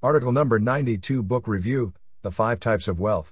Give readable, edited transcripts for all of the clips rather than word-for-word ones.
Article number 92, Book Review, The 5 Types of Wealth.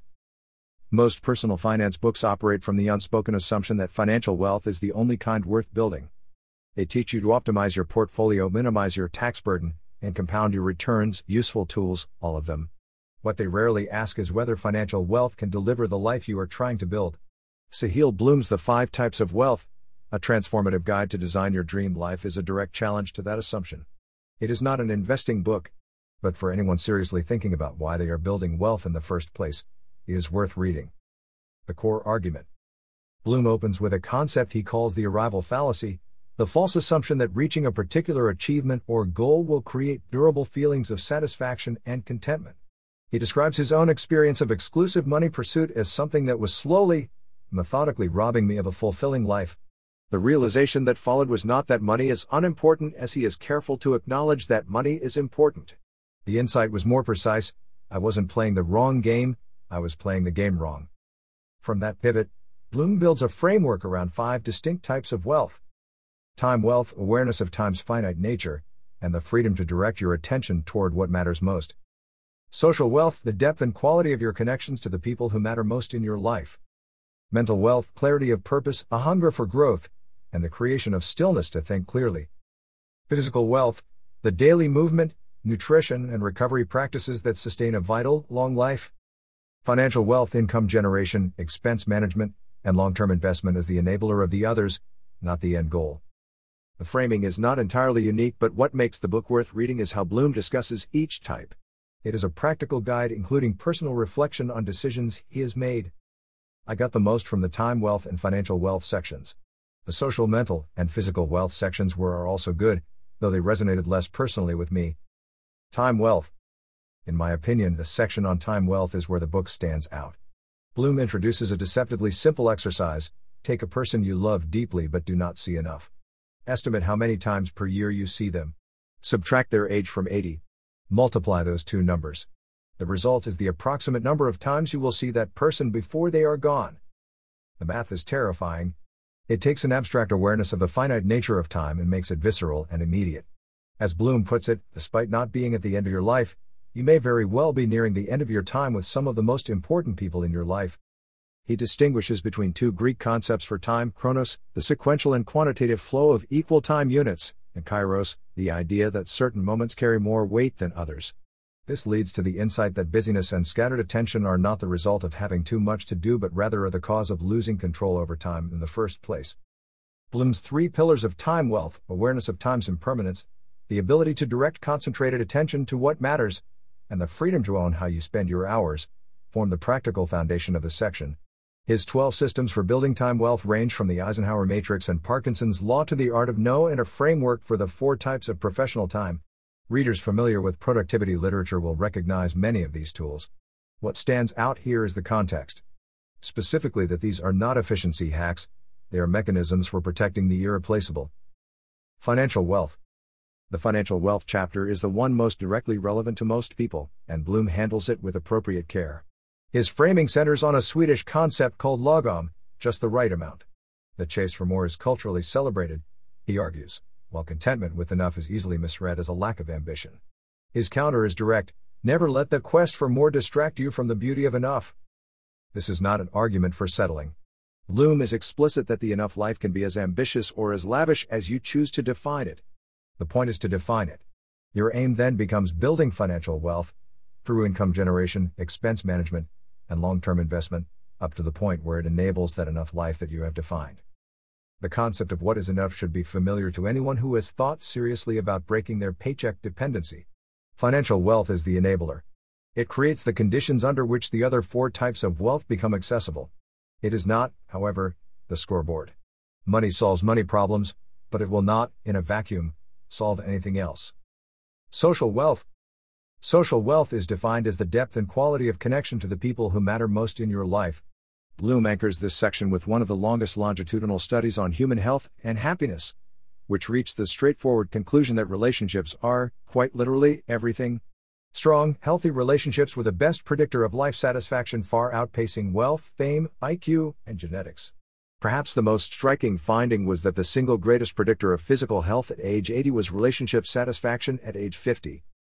Most personal finance books operate from the unspoken assumption that financial wealth is the only kind worth building. They teach you to optimize your portfolio, minimize your tax burden, and compound your returns, useful tools, all of them. What they rarely ask is whether financial wealth can deliver the life you are trying to build. Sahil Bloom's The 5 Types of Wealth, a transformative guide to design your dream life, is a direct challenge to that assumption. It is not an investing book, but for anyone seriously thinking about why they are building wealth in the first place, it is worth reading. The core argument. Bloom opens with a concept he calls the arrival fallacy, the false assumption that reaching a particular achievement or goal will create durable feelings of satisfaction and contentment. He describes his own experience of exclusive money pursuit as something that was slowly, methodically robbing me of a fulfilling life. The realization that followed was not that money is unimportant, as he is careful to acknowledge that money is important. The insight was more precise: I wasn't playing the wrong game, I was playing the game wrong. From that pivot, Bloom builds a framework around 5 distinct types of wealth. Time wealth, awareness of time's finite nature, and the freedom to direct your attention toward what matters most. Social wealth, the depth and quality of your connections to the people who matter most in your life. Mental wealth, clarity of purpose, a hunger for growth, and the creation of stillness to think clearly. Physical wealth, the daily movement, nutrition, and recovery practices that sustain a vital, long life. Financial wealth, income generation, expense management, and long-term investment as the enabler of the others, not the end goal. The framing is not entirely unique, but what makes the book worth reading is how Bloom discusses each type. It is a practical guide including personal reflection on decisions he has made. I got the most from the time wealth and financial wealth sections. The social, mental, and physical wealth sections are also good, though they resonated less personally with me. Time wealth. In my opinion, the section on time wealth is where the book stands out. Bloom introduces a deceptively simple exercise: take a person you love deeply but do not see enough. Estimate how many times per year you see them. Subtract their age from 80. Multiply those two numbers. The result is the approximate number of times you will see that person before they are gone. The math is terrifying. It takes an abstract awareness of the finite nature of time and makes it visceral and immediate. As Bloom puts it, despite not being at the end of your life, you may very well be nearing the end of your time with some of the most important people in your life. He distinguishes between 2 Greek concepts for time: chronos, the sequential and quantitative flow of equal time units, and kairos, the idea that certain moments carry more weight than others. This leads to the insight that busyness and scattered attention are not the result of having too much to do, but rather are the cause of losing control over time in the first place. Bloom's 3 pillars of time wealth: awareness of time's impermanence, the ability to direct concentrated attention to what matters, and the freedom to own how you spend your hours, form the practical foundation of the section. His 12 systems for building time wealth range from the Eisenhower Matrix and Parkinson's Law to the Art of No, and a framework for the 4 types of professional time. Readers familiar with productivity literature will recognize many of these tools. What stands out here is the context. Specifically that these are not efficiency hacks, they are mechanisms for protecting the irreplaceable. Financial wealth. The financial wealth chapter is the one most directly relevant to most people, and Bloom handles it with appropriate care. His framing centers on a Swedish concept called lagom, just the right amount. The chase for more is culturally celebrated, he argues, while contentment with enough is easily misread as a lack of ambition. His counter is direct: never let the quest for more distract you from the beauty of enough. This is not an argument for settling. Bloom is explicit that the enough life can be as ambitious or as lavish as you choose to define it. The point is to define it. Your aim then becomes building financial wealth through income generation, expense management, and long-term investment, up to the point where it enables that enough life that you have defined. The concept of what is enough should be familiar to anyone who has thought seriously about breaking their paycheck dependency. Financial wealth is the enabler. It creates the conditions under which the other 4 types of wealth become accessible. It is not, however, the scoreboard. Money solves money problems, but it will not, in a vacuum, solve anything else. Social wealth. Social wealth is defined as the depth and quality of connection to the people who matter most in your life. Bloom anchors this section with one of the longest longitudinal studies on human health and happiness, which reached the straightforward conclusion that relationships are, quite literally, everything. Strong, healthy relationships were the best predictor of life satisfaction, far outpacing wealth, fame, IQ, and genetics. Perhaps the most striking finding was that the single greatest predictor of physical health at age 80 was relationship satisfaction at age 50.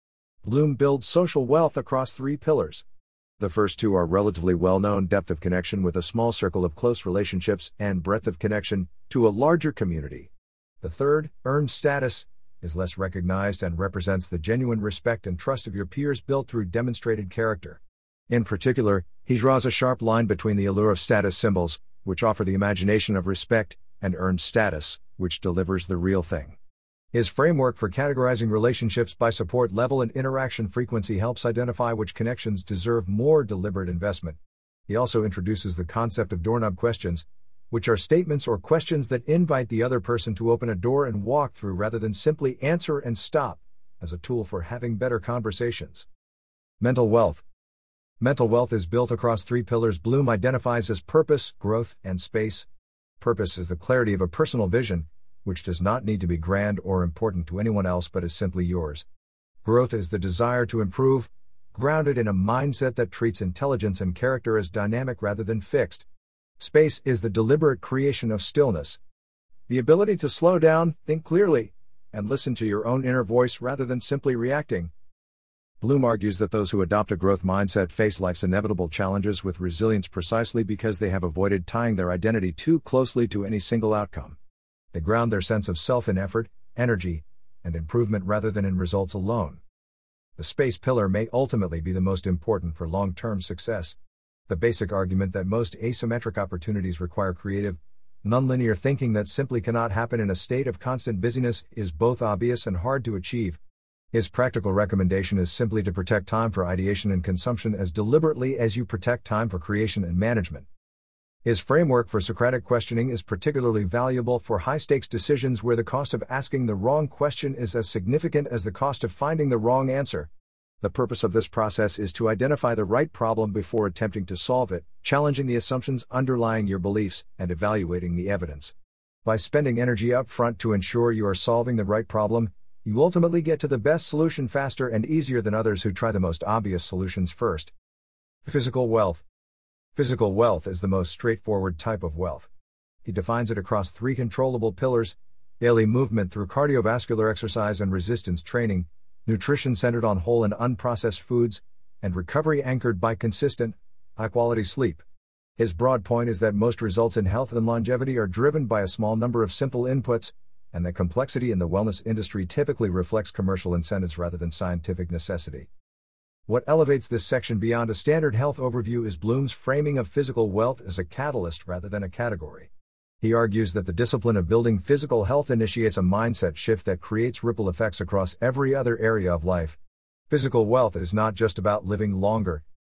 Bloom builds social wealth across three pillars. The first two are relatively well-known: depth of connection with a small circle of close relationships, and breadth of connection to a larger community. The third, earned status, is less recognized and represents the genuine respect and trust of your peers built through demonstrated character. In particular, he draws a sharp line between the allure of status symbols, which offer the imagination of respect, and earned status, which delivers the real thing. His framework for categorizing relationships by support level and interaction frequency helps identify which connections deserve more deliberate investment. He also introduces the concept of doorknob questions, which are statements or questions that invite the other person to open a door and walk through rather than simply answer and stop, as a tool for having better conversations. Mental wealth. Mental wealth is built across three pillars Bloom identifies as purpose, growth, and space. Purpose is the clarity of a personal vision, which does not need to be grand or important to anyone else but is simply yours. Growth is the desire to improve, grounded in a mindset that treats intelligence and character as dynamic rather than fixed. Space is the deliberate creation of stillness. The ability to slow down, think clearly, and listen to your own inner voice rather than simply reacting. Bloom argues that those who adopt a growth mindset face life's inevitable challenges with resilience precisely because they have avoided tying their identity too closely to any single outcome. They ground their sense of self in effort, energy, and improvement rather than in results alone. The space pillar may ultimately be the most important for long-term success. The basic argument that most asymmetric opportunities require creative, nonlinear thinking that simply cannot happen in a state of constant busyness is both obvious and hard to achieve. His practical recommendation is simply to protect time for ideation and consumption as deliberately as you protect time for creation and management. His framework for Socratic questioning is particularly valuable for high-stakes decisions where the cost of asking the wrong question is as significant as the cost of finding the wrong answer. The purpose of this process is to identify the right problem before attempting to solve it, challenging the assumptions underlying your beliefs, and evaluating the evidence. By spending energy up front to ensure you are solving the right problem, you ultimately get to the best solution faster and easier than others who try the most obvious solutions first. Physical wealth. Physical wealth is the most straightforward type of wealth. He defines it across three controllable pillars: daily movement through cardiovascular exercise and resistance training, nutrition centered on whole and unprocessed foods, and recovery anchored by consistent, high-quality sleep. His broad point is that most results in health and longevity are driven by a small number of simple inputs, and that complexity in the wellness industry typically reflects commercial incentives rather than scientific necessity. What elevates this section beyond a standard health overview is Bloom's framing of physical wealth as a catalyst rather than a category. He argues that the discipline of building physical health initiates a mindset shift that creates ripple effects across every other area of life. Physical wealth is not just about living longer.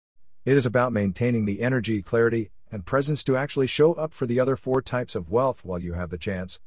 It is about maintaining the energy, clarity, and presence to actually show up for the other four types of wealth while you have the chance.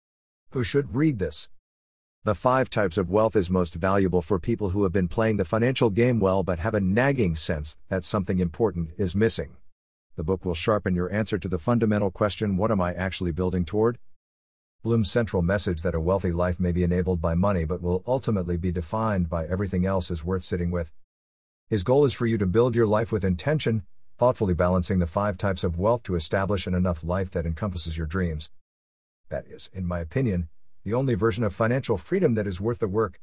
Who should read this? The 5 Types of Wealth is most valuable for people who have been playing the financial game well but have a nagging sense that something important is missing. The book will sharpen your answer to the fundamental question, what am I actually building toward? Bloom's central message that a wealthy life may be enabled by money but will ultimately be defined by everything else is worth sitting with. His goal is for you to build your life with intention, thoughtfully balancing the 5 types of wealth to establish an enough life that encompasses your dreams. That is, in my opinion, the only version of financial freedom that is worth the work.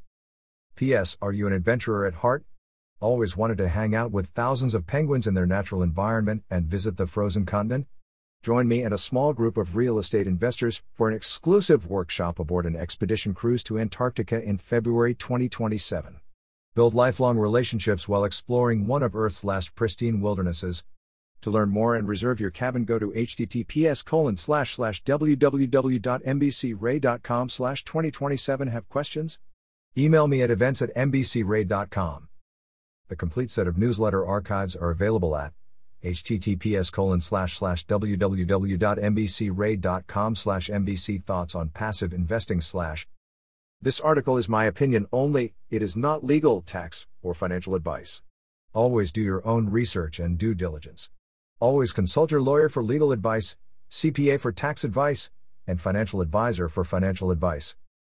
P.S. Are you an adventurer at heart? Always wanted to hang out with thousands of penguins in their natural environment and visit the frozen continent? Join me and a small group of real estate investors for an exclusive workshop aboard an expedition cruise to Antarctica in February 2027. Build lifelong relationships while exploring one of Earth's last pristine wildernesses. To learn more and reserve your cabin, go to https://www.mbcray.com/2027. Have questions? Email me at events@mbcray.com. The complete set of newsletter archives are available at https://www.mbcray.com/mbcthoughts on passive investing/. This article is my opinion only, it is not legal, tax, or financial advice. Always do your own research and due diligence. Always consult your lawyer for legal advice, CPA for tax advice, and financial advisor for financial advice.